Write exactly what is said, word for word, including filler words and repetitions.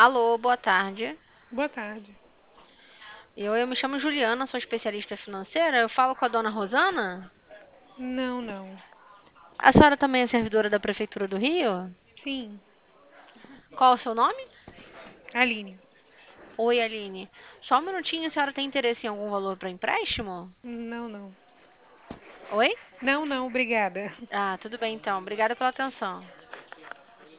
Alô, boa tarde. Boa tarde. Eu, eu me chamo Juliana, sou especialista financeira. Eu falo com a dona Rosana. Não, não. A senhora também é servidora da Prefeitura do Rio? Sim, Qual o seu nome? Aline. Oi, Aline. Só um minutinho, a senhora tem interesse em algum valor para empréstimo? Não, não. Oi? Não, não, obrigada. Ah, tudo bem então. Obrigada pela atenção.